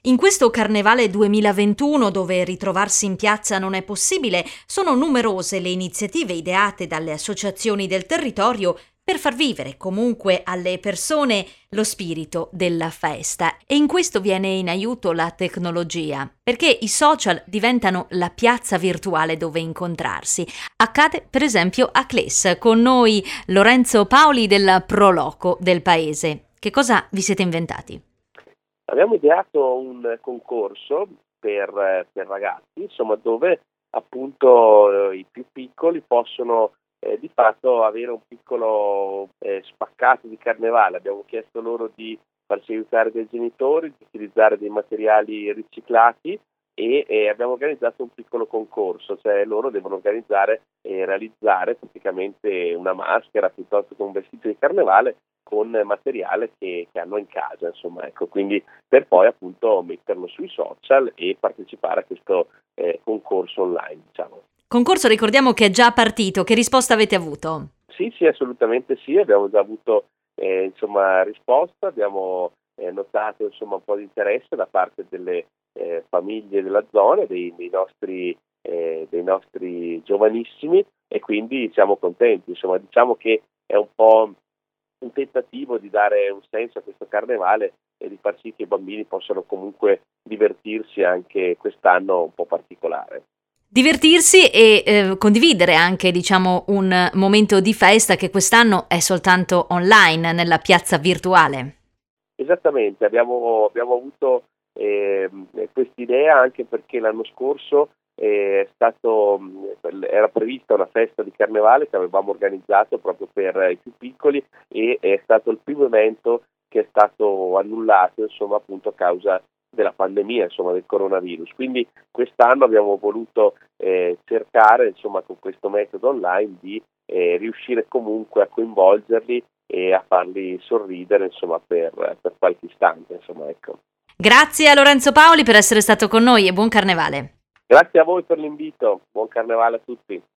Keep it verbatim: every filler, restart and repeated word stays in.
In questo Carnevale duemilaventuno, dove ritrovarsi in piazza non è possibile, sono numerose le iniziative ideate dalle associazioni del territorio per far vivere comunque alle persone lo spirito della festa. E in questo viene in aiuto la tecnologia, perché i social diventano la piazza virtuale dove incontrarsi. Accade per esempio a Cles, con noi Lorenzo Paoli del Proloco del paese. Che cosa vi siete inventati? Abbiamo ideato un concorso per, per ragazzi, insomma, dove appunto eh, i più piccoli possono eh, di fatto avere un piccolo eh, spaccato di carnevale. Abbiamo chiesto loro di farsi aiutare dai genitori, di utilizzare dei materiali riciclati e eh, abbiamo organizzato un piccolo concorso, cioè loro devono organizzare e realizzare praticamente una maschera piuttosto che un vestito di carnevale con materiale che, che hanno in casa, insomma, ecco, quindi per poi appunto metterlo sui social e partecipare a questo eh, concorso online, diciamo. Concorso, ricordiamo che è già partito. Che risposta avete avuto? Sì, sì, assolutamente sì, abbiamo già avuto eh, insomma risposta, abbiamo eh, notato insomma un po' di interesse da parte delle eh, famiglie della zona, dei, dei nostri eh, dei nostri giovanissimi, e quindi siamo contenti, insomma, diciamo che è un po' un tentativo di dare un senso a questo carnevale e di far sì che i bambini possano comunque divertirsi anche quest'anno un po' particolare. Divertirsi e eh, condividere anche, diciamo, un momento di festa che quest'anno è soltanto online, nella piazza virtuale. Esattamente, abbiamo, abbiamo avuto eh, quest'idea anche perché l'anno scorso eh, è stato, era prevista una festa di carnevale che avevamo organizzato proprio per i più piccoli e è stato il primo evento che è stato annullato, insomma, appunto a causa della pandemia, insomma, del coronavirus. Quindi quest'anno abbiamo voluto eh, cercare, insomma, con questo metodo online di eh, riuscire comunque a coinvolgerli e a farli sorridere, insomma, per, per qualche istante, insomma, ecco. Grazie a Lorenzo Paoli per essere stato con noi e buon carnevale. Grazie a voi per l'invito, buon carnevale a tutti.